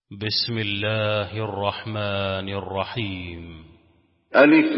بسم الله الرحمن الرحيم. ألف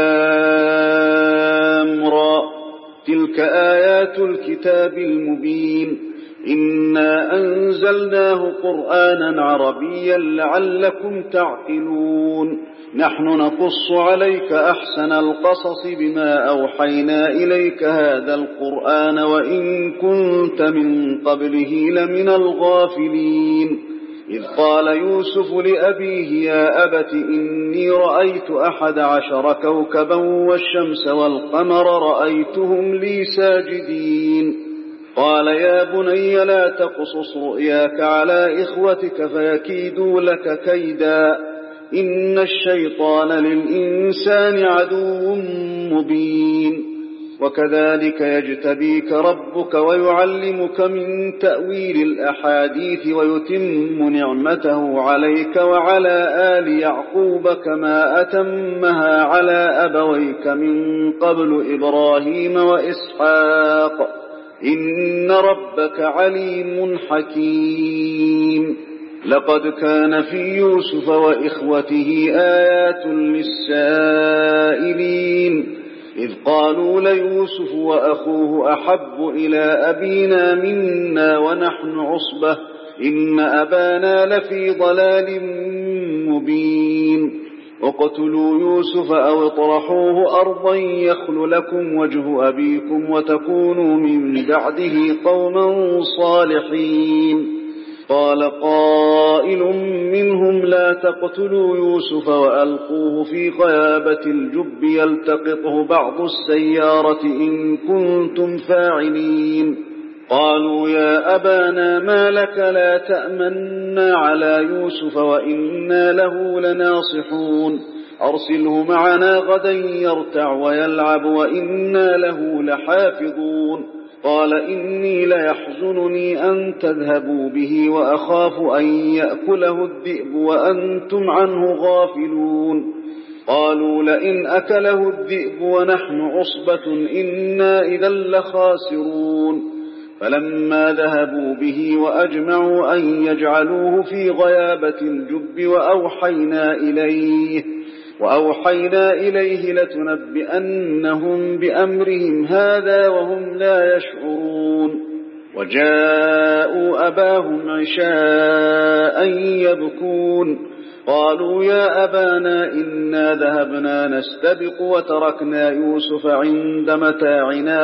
لام را، تلك آيات الكتاب المبين. إنا أنزلناه قرآنا عربيا لعلكم تعقلون. نحن نقص عليك أحسن القصص بما أوحينا إليك هذا القرآن وإن كنت من قبله لمن الغافلين. إذ قال يوسف لأبيه يا أبت إني رأيت 11 كوكبا والشمس والقمر رأيتهم لي ساجدين. قال يا بني لا تقصص رؤياك على إخوتك فيكيدوا لك كيدا إن الشيطان للإنسان عدو مبين. وكذلك يجتبيك ربك ويعلمك من تأويل الأحاديث ويتم نعمته عليك وعلى آل يعقوب كما أتمها على أبويك من قبل إبراهيم وإسحاق إن ربك عليم حكيم. لقد كان في يوسف وإخوته آيات للسائلين إذ قالوا ليوسف وأخوه أحب إلى أبينا منا ونحن عصبة إن أبانا لفي ضلال مبين. اقتلوا يوسف أو اطرحوه أرضا يخل لكم وجه أبيكم وتكونوا من بعده قوما صالحين. قال قائل منهم لا تقتلوا يوسف وألقوه في غيابة الجب يلتقطه بعض السيارة إن كنتم فاعلين. قالوا يا أبانا ما لك لا تأمنا على يوسف وإنا له لناصحون أرسله معنا غدا يرتع ويلعب وإنا له لحافظون. قال إني ليحزنني أن تذهبوا به وأخاف أن يأكله الذئب وأنتم عنه غافلون. قالوا لئن أكله الذئب ونحن عصبة إنا إذا لخاسرون. فلما ذهبوا به وأجمعوا أن يجعلوه في غيابة الجب وأوحينا إليه لتنبئنهم بأمرهم هذا وهم لا يشعرون. وجاءوا أباهم عشاء يبكون. قالوا يا أبانا إنا ذهبنا نستبق وتركنا يوسف عند متاعنا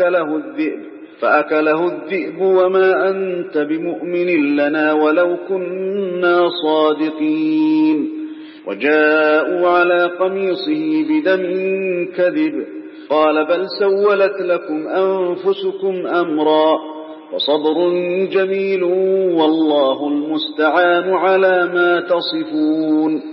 فأكله الذئب وما أنت بمؤمن لنا ولو كنا صادقين. وجاءوا على قميصه بدم كذب قال بل سولت لكم أنفسكم أمرا وصبر جميل والله المستعان على ما تصفون.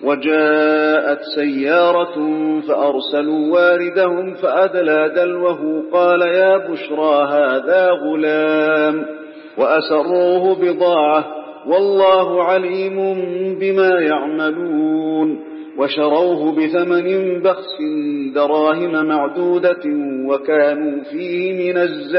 وجاءت سيارة فأرسلوا واردهم فأدلى دلوه قال يا بشرى هذا غلام وأسروه بضاعة والله عليم بما يعملون. وشروه بثمن بخس دراهم معدودة وكانوا فيه من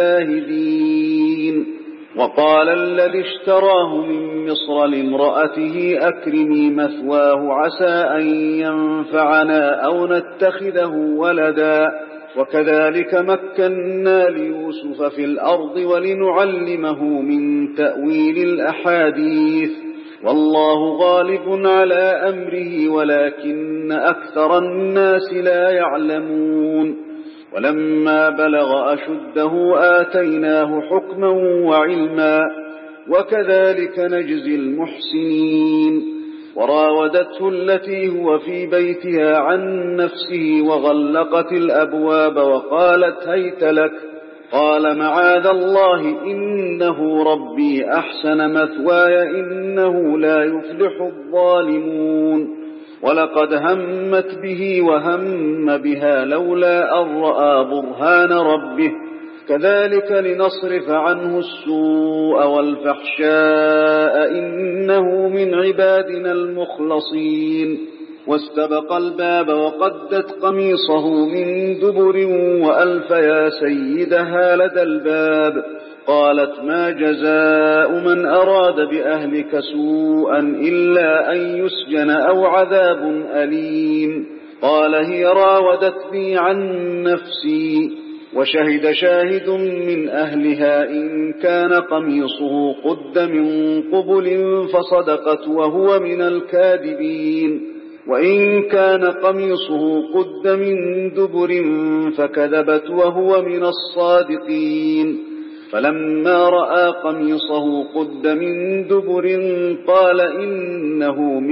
الزاهدين. وقال الذي اشتراه من مصر لامرأته أكرمي مثواه عسى أن ينفعنا أو نتخذه ولدا وكذلك مكنا ليوسف في الأرض ولنعلمه من تأويل الأحاديث والله غالب على أمره ولكن أكثر الناس لا يعلمون. ولما بلغ أشده آتيناه حكما وعلما وكذلك نجزي المحسنين. وراودته التي هو في بيتها عن نفسه وغلقت الأبواب وقالت هيت لك قال معاذ الله إنه ربي أحسن مثواي إنه لا يفلح الظالمون. ولقد همت به وهم بها لولا أن رأى برهان ربه كذلك لنصرف عنه السوء والفحشاء إنه من عبادنا المخلصين. واستبق الباب وقدت قميصه من دبر وألف يا سيدها لدى الباب قالت ما جزاء من أراد بأهلك سوءا إلا أن يسجن أو عذاب أليم. قال هي راودتني عن نفسي. وشهد شاهد من أهلها إن كان قميصه قد من قبل فصدقت وهو من الكاذبين، وإن كان قميصه قد من دبر فكذبت وهو من الصادقين. فلما رأى قميصه قد من دبر قال إنه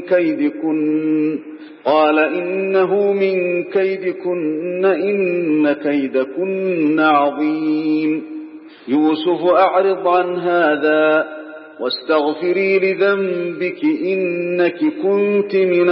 من كيدكن إن كيدكن عظيم. يوسف أعرض عن هذا واستغفري لذنبك إنك كنت من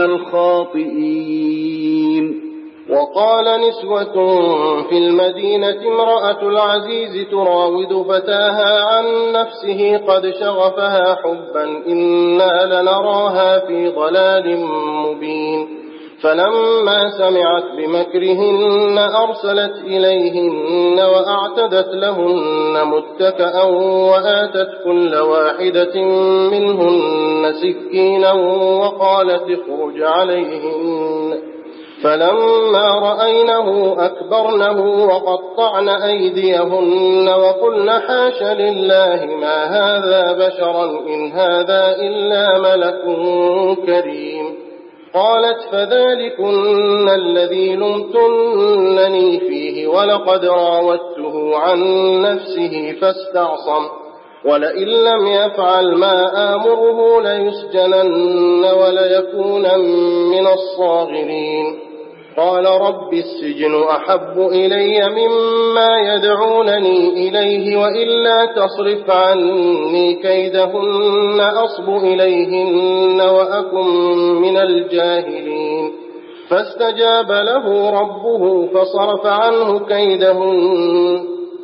الخاطئين. وقال نسوة في المدينة امرأة العزيز تراود فتاها عن نفسه قد شغفها حبا إنا لنراها في ضلال مبين. فلما سمعت بمكرهن أرسلت إليهن وأعتدت لهن متكأ وآتت كل واحدة منهن سكينا وقالت اخرج عليهن. فلما رأينه أكبرنه وقطعن أيديهن وقلن حاش لله ما هذا بشرا إن هذا إلا ملك كريم. قالت فذلكن الذي لمتنني فيه ولقد راودته عن نفسه فاستعصم ولئن لم يفعل ما آمره ليسجنن وليكون من الصاغرين. قال رب السجن أحب إلي مما يدعونني إليه وإلا تصرف عني كيدهن أصب إليهن وأكن من الجاهلين. فاستجاب له ربه فصرف عنه كيدهن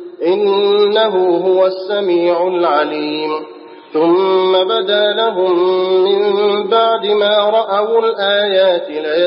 إنه هو السميع العليم. ثم بدا لهم من بعد ما رأوا الآيات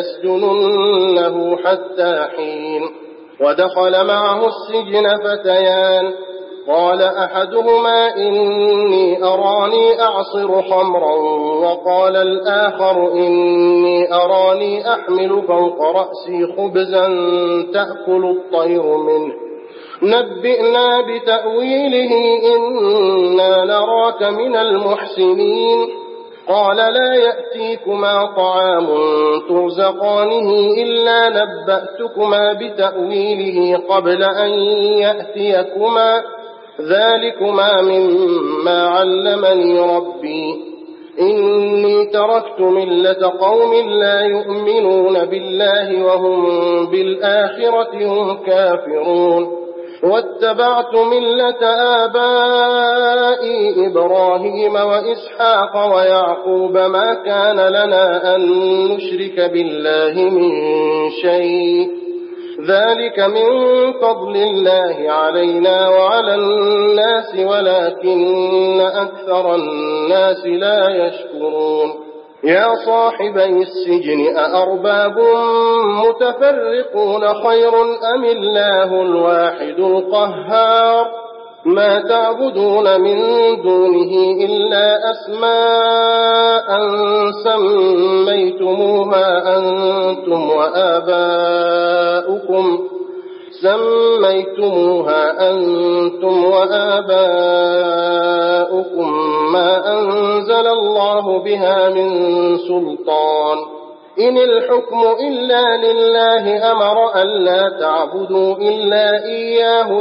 ليسجننه حتى حين. ودخل معه السجن فتيان قال أحدهما إني أراني أعصر خمرا وقال الآخر إني أراني أحمل فوق رأسي خبزا تأكل الطير منه نبئنا بتأويله إنا نراك من المحسنين. قال لا يأتيكما طعام ترزقانه إلا نبأتكما بتأويله قبل أن يأتيكما ذلكما مما علمني ربي إني تركت ملة قوم لا يؤمنون بالله وهم بالآخرة هم كافرون واتبعت ملة آبائي إبراهيم وإسحاق ويعقوب ما كان لنا أن نشرك بالله من شيء ذلك من فضل الله علينا وعلى الناس ولكن أكثر الناس لا يشكرون. يا صاحبي السجن أأرباب متفرقون خير أم الله الواحد القهار ما تعبدون من دونه إلا أسماء سميتموها أنتم وآباؤكم ما أنزل الله بها من سلطان إن الحكم إلا لله أمر ألا تعبدوا إلا إياه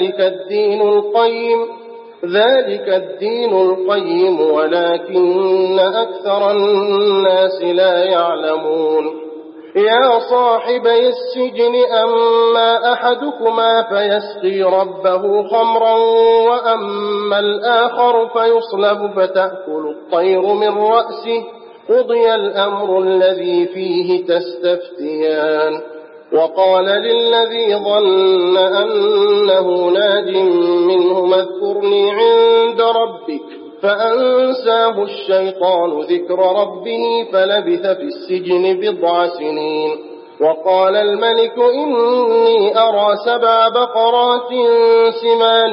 ذلك الدين القيم ولكن أكثر الناس لا يعلمون. يا صاحبي السجن أما أحدكما فيسقي ربه خمرا وأما الآخر فيصلب فتأكل الطير من رأسه قضي الأمر الذي فيه تستفتيان. وقال للذي ظن أنه ناج منه اذكرني عند ربك فأنساه الشيطان ذكر ربه فلبث في السجن 9 سنين وقال الملك إني أرى 7 بقرات سمان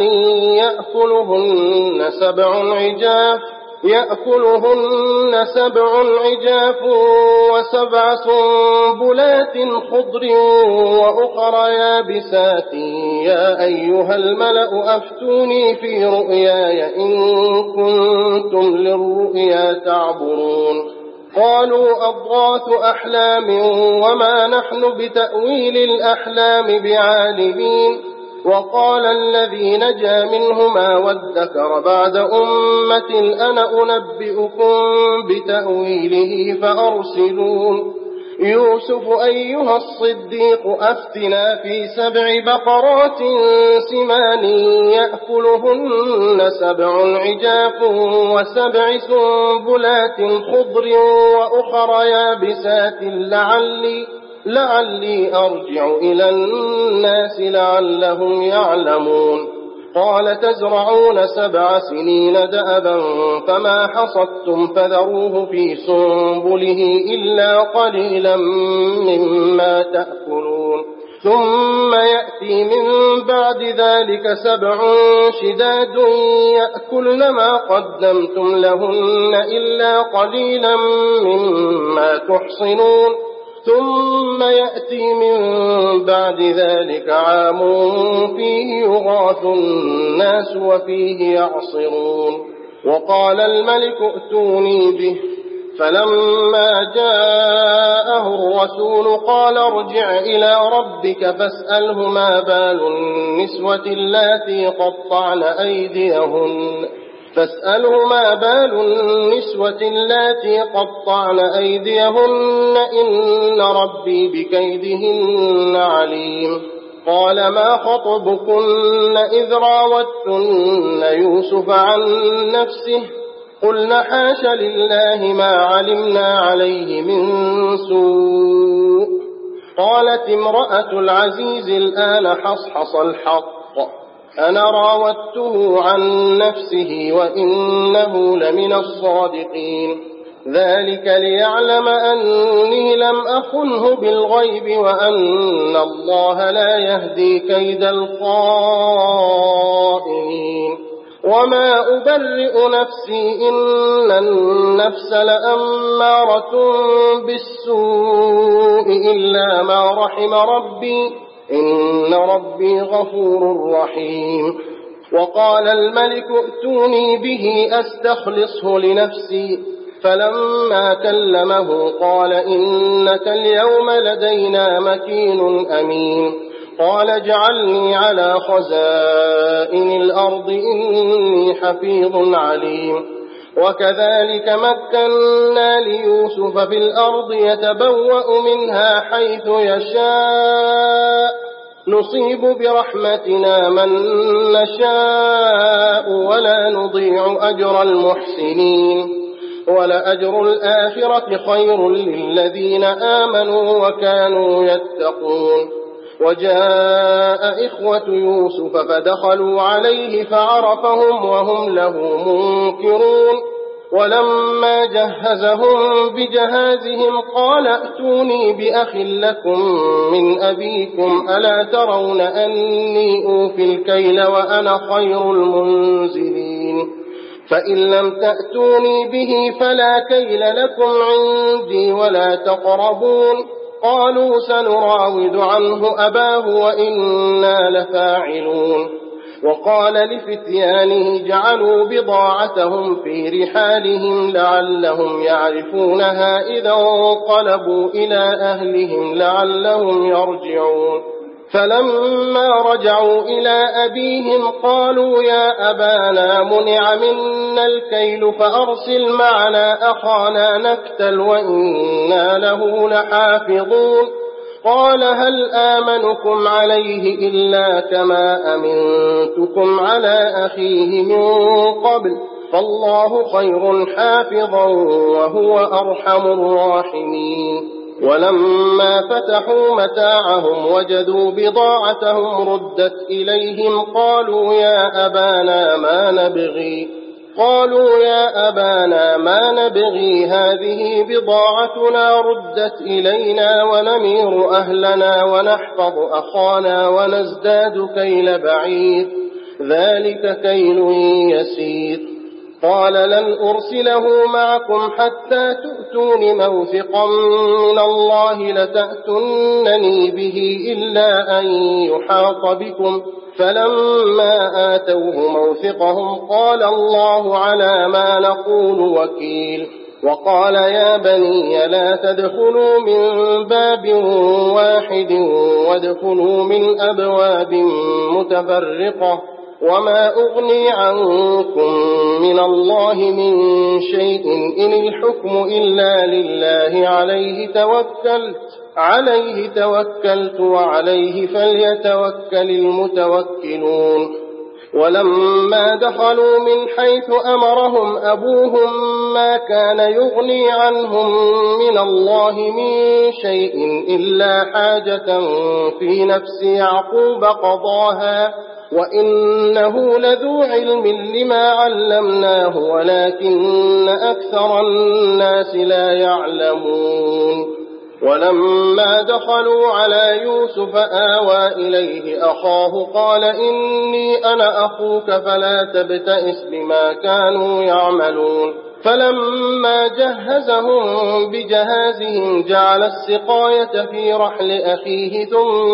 يأكلهن 7 عجاف و7 سنبلات خضر وأخر يابسات يا أيها الملأ أفتوني في رؤياي إن كنتم للرؤيا تعبرون قالوا أضغاث أحلام وما نحن بتأويل الأحلام بعالمين وقال الذي نجا منهما وادكر بعد أمة أنا أنبئكم بتأويله فأرسلون يوسف أيها الصديق أفتنا في 7 بقرات سمان يأكلهن 7 عجاف و7 سنبلات خضر وأخر يابسات لعلي أرجع إلى الناس لعلهم يعلمون قال تزرعون 7 سنين دأبا فما حصدتم فذروه في سنبله إلا قليلا مما تأكلون ثم يأتي من بعد ذلك 7 شداد يأكلن ما قدمتم لهن إلا قليلا مما تحصنون ثم يأتي من بعد ذلك عام فيه يغاث الناس وفيه يعصرون وقال الملك ائتوني به فلما جاءه الرسول قال ارجع إلى ربك فاسأله ما بال النسوة اللاتي قطعن أيديهن إن ربي بكيدهن عليم قال ما خطبكن إذ راوتن يوسف عن نفسه قلنا حاش لله ما علمنا عليه من سوء قالت امرأة العزيز الآن حصحص الحق أنا راودته عن نفسه وإنه لمن الصادقين ذلك ليعلم أني لم أخنه بالغيب وأن الله لا يهدي كيد الخائنين وما أبرئ نفسي إن النفس لأمارة بالسوء إلا ما رحم ربي إن ربي غفور رحيم وقال الملك ائتوني به أستخلصه لنفسي فلما كلمه قال إنك اليوم لدينا مكين أمين قال اجعلني على خزائن الأرض إني حفيظ عليم وكذلك مكنا ليوسف في الأرض يتبوأ منها حيث يشاء نصيب برحمتنا من نشاء ولا نضيع أجر المحسنين ولأجر الآخرة خير للذين آمنوا وكانوا يتقون وجاء إخوة يوسف فدخلوا عليه فعرفهم وهم له منكرون ولما جهزهم بجهازهم قال ائتوني بأخ لكم من أبيكم ألا ترون أني أوفي الكيل وأنا خير المنزلين فإن لم تأتوني به فلا كيل لكم عندي ولا تقربون قالوا سنراود عنه أباه وإنا لفاعلون وقال لفتيانه جعلوا بضاعتهم في رحالهم لعلهم يعرفونها إذا انقلبوا إلى أهلهم لعلهم يرجعون فلما رجعوا إلى أبيهم قالوا يا أبانا منع منا الكيل فأرسل معنا أخانا نكتل وإنا له لحافظون قال هل آمنكم عليه إلا كما أمنتكم على أخيه من قبل فالله خير حافظا وهو أرحم الراحمين ولما فتحوا متاعهم وجدوا بضاعتهم ردت إليهم قالوا يا أبانا ما نبغي قالوا يا أبانا ما نبغي هذه بضاعتنا ردت إلينا ونمير أهلنا ونحفظ أخانا ونزداد كيل بعير ذلك كيل يسير قال لن أرسله معكم حتى تؤتون موثقا من الله لتأتونني به إلا أن يحاط بكم فلما آتوه موثقهم قال الله على ما نقول وكيل وقال يا بني لا تدخلوا من باب واحد وادخلوا من أبواب متفرقة وما أغني عنكم من الله من شيء إن الحكم إلا لله عليه توكلت وعليه فليتوكل المتوكلون ولما دخلوا من حيث أمرهم أبوهم ما كان يغني عنهم من الله من شيء إلا حاجة في نفس يعقوب قضاها وإنه لذو علم لما علمناه ولكن أكثر الناس لا يعلمون ولما دخلوا على يوسف آوى إليه أخاه قال إني أنا أخوك فلا تبتئس بما كانوا يعملون فلما جهزهم بجهازهم جعل السقاية في رحل أخيه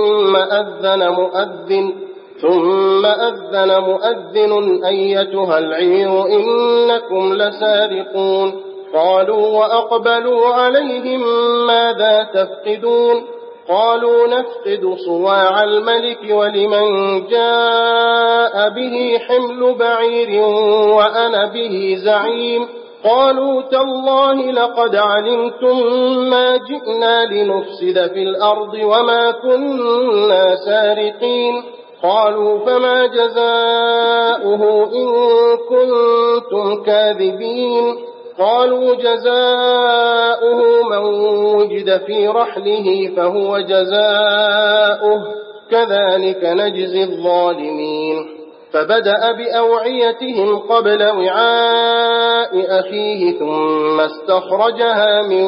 ثم أذن مؤذن أيتها العير إنكم لسارقون قالوا وأقبلوا عليهم ماذا تفقدون قالوا نفقد صواع الملك ولمن جاء به حمل بعير وأنا به زعيم قالوا تالله لقد علمتم ما جئنا لنفسد في الأرض وما كنا سارقين قالوا فما جزاؤه إن كنتم كاذبين قالوا جزاؤه من وجد في رحله فهو جزاؤه كذلك نجزي الظالمين فبدأ بأوعيتهم قبل وعاء أخيه ثم استخرجها من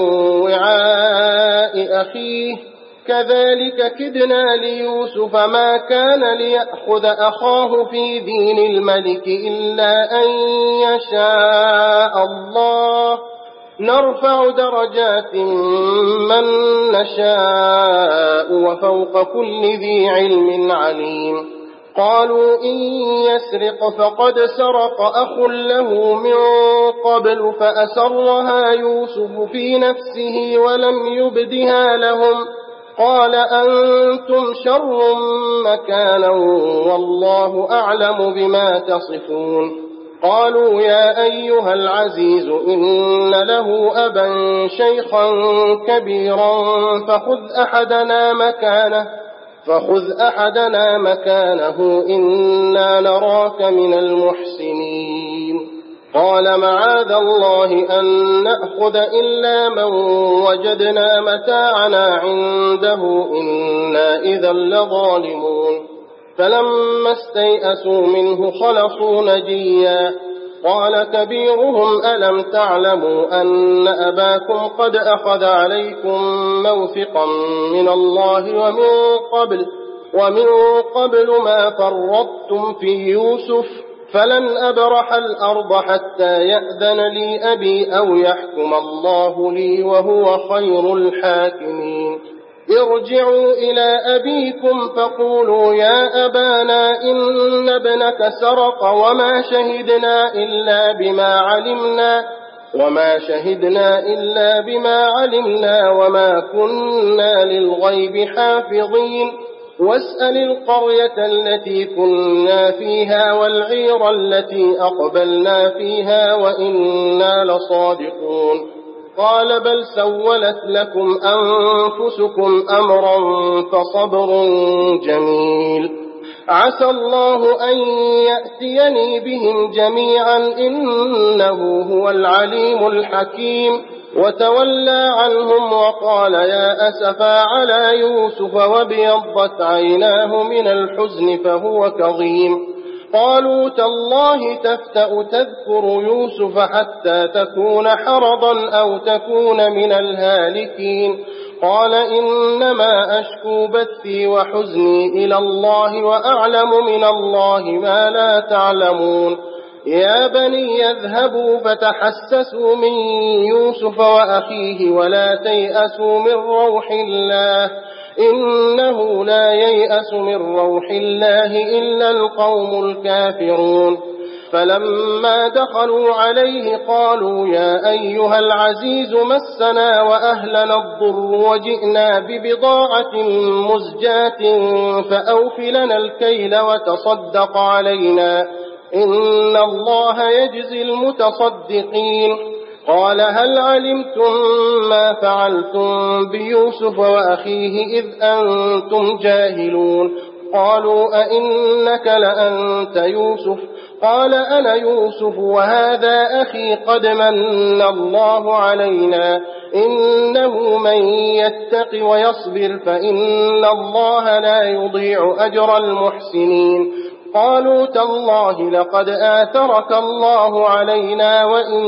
وعاء أخيه كذلك كدنا ليوسف ما كان ليأخذ أخاه في دين الملك إلا أن يشاء الله نرفع درجات من نشاء وفوق كل ذي علم عليم قالوا إن يسرق فقد سرق أخ له من قبل فأسرها يوسف في نفسه ولم يبدها لهم قال أنتم شر مكانا والله أعلم بما تصفون قالوا يا أيها العزيز إن له أبا شيخا كبيرا فخذ أحدنا مكانه إنا نراك من المحسنين قال معاذ الله أن نأخذ إلا من وجدنا متاعنا عنده إنا إذا لظالمون فلما استيئسوا منه خلصوا نجيا قال كبيرهم ألم تعلموا أن أباكم قد أخذ عليكم موثقا من الله ومن قبل ما فرطتم في يوسف فلن أبرح الأرض حتى يأذن لي أبي أو يحكم الله لي وهو خير الحاكمين ارجعوا إلى أبيكم فقولوا يا أبانا إن ابنك سرق وما شهدنا إلا بما علمنا وما كنا للغيب حافظين واسأل القرية التي كنا فيها والعير التي أقبلنا فيها وإنا لصادقون قال بل سولت لكم أنفسكم أمرا فصبر جميل عسى الله أن يأتيني بهم جميعا إنه هو العليم الحكيم وتولى عنهم وقال يا أسفا على يوسف وابيضت عيناه من الحزن فهو كظيم قالوا تالله تفتأ تذكر يوسف حتى تكون حرضا أو تكون من الهالكين قال إنما أشكو بثي وحزني إلى الله وأعلم من الله ما لا تعلمون يا بني يذهبوا فتحسسوا من يوسف وأخيه ولا تيأسوا من روح الله إنه لا ييأس من روح الله إلا القوم الكافرون فلما دخلوا عليه قالوا يا أيها العزيز مسنا وأهلنا الضر وجئنا ببضاعة مزجاة فأوف لنا الكيل وتصدق علينا إن الله يجزي المتصدقين قال هل علمتم ما فعلتم بيوسف وأخيه إذ أنتم جاهلون قالوا أئنك لأنت يوسف قال أنا يوسف وهذا أخي قد من الله علينا إنه من يتق ويصبر فإن الله لا يضيع أجر المحسنين قالوا تالله لقد آثرك الله علينا وإن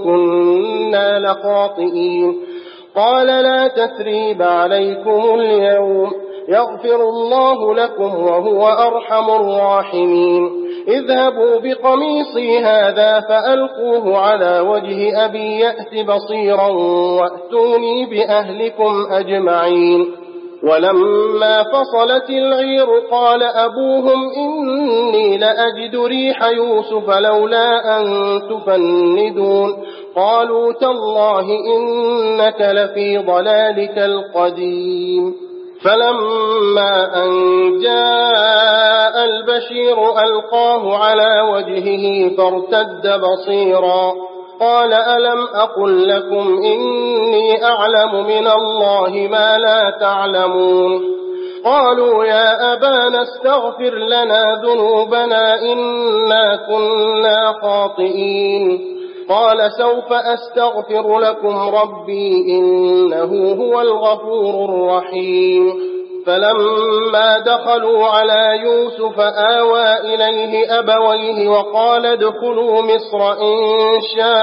كنا لخاطئين قال لا تثريب عليكم اليوم يغفر الله لكم وهو أرحم الراحمين اذهبوا بقميصي هذا فألقوه على وجه أبي يأت بصيرا وأتوني بأهلكم أجمعين ولما فصلت العير قال أبوهم إني لأجد ريح يوسف لولا أن تفندون قالوا تالله إنك لفي ضلالك القديم فلما أن جاء البشير ألقاه على وجهه فارتد بصيرا قال ألم أقل لكم إني أعلم من الله ما لا تعلمون قالوا يا أبانا استغفر لنا ذنوبنا إنا كنا خاطئين قال سوف أستغفر لكم ربي إنه هو الغفور الرحيم فلما دخلوا على يوسف آوى إليه أبويه وقال ادخلوا مصر إن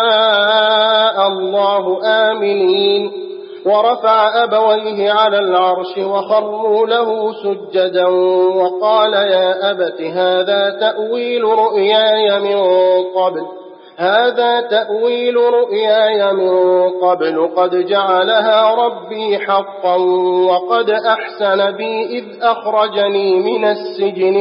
شاء الله آمنين ورفع أبويه على العرش وخروا له سجدا وقال يا أبت هذا تأويل رؤياي من قبل قد جعلها ربي حقا وقد أحسن بي إذ أخرجني من السجن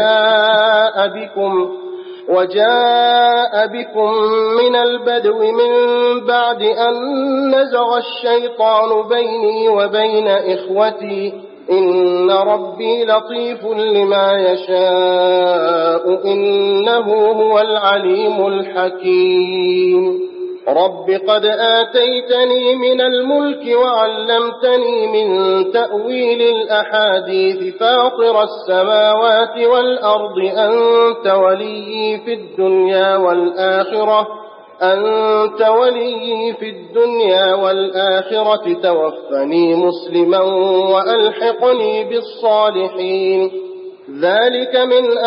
وجاء بكم من البدو من بعد أن نزغ الشيطان بيني وبين إخوتي إن ربي لطيف لما يشاء إنه هو العليم الحكيم رب قد آتيتني من الملك وعلمتني من تأويل الأحاديث فاطر السماوات والأرض أنت وليي في الدنيا والآخرة توفني مسلما وألحقني بالصالحين ذلك من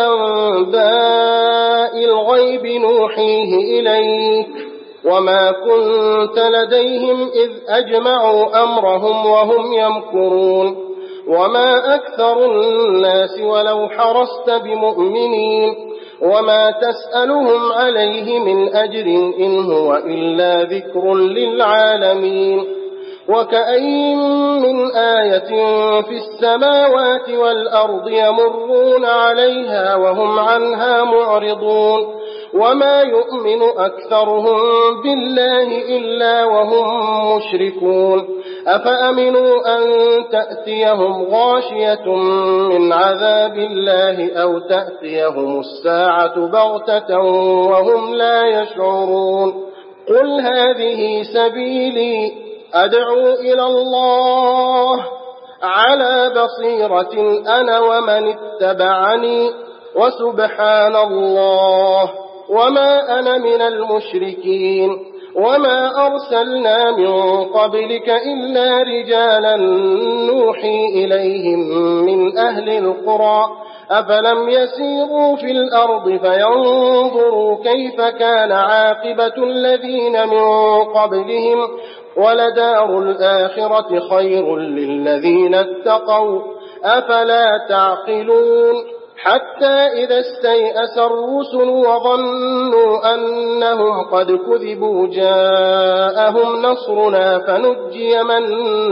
أنباء الغيب نوحيه إليك وما كنت لديهم إذ أجمعوا أمرهم وهم يمكرون وما أكثر الناس ولو حرصت بمؤمنين وما تسألهم عليه من أجر إن هو إلا ذكر للعالمين وكأين من آية في السماوات والأرض يمرون عليها وهم عنها معرضون وما يؤمن أكثرهم بالله إلا وهم مشركون أفأمنوا أن تأتيهم غاشية من عذاب الله أو تأتيهم الساعة بغتة وهم لا يشعرون قل هذه سبيلي أدعو إلى الله على بصيرة أنا ومن اتبعني وسبحان الله وما أنا من المشركين وما أرسلنا من قبلك إلا رجالا نوحي إليهم من أهل القرى أفلم يسيروا في الأرض فينظروا كيف كان عاقبة الذين من قبلهم ولدار الآخرة خير للذين اتقوا أفلا تعقلون حتى إذا استيأس الرسل وظنوا أنهم قد كذبوا جاءهم نصرنا فنجي من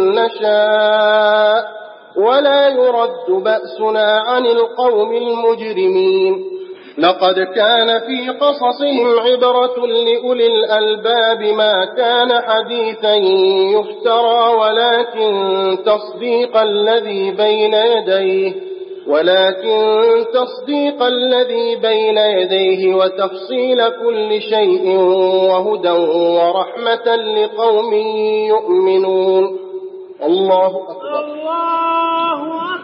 نشاء ولا يرد بأسنا عن القوم المجرمين لقد كان في قصصهم عبرة لأولي الألباب ما كان حديثا يفترى ولكن تصديق الذي بين يديه وتفصيل كل شيء وهدى ورحمة لقوم يؤمنون. الله أكبر. الله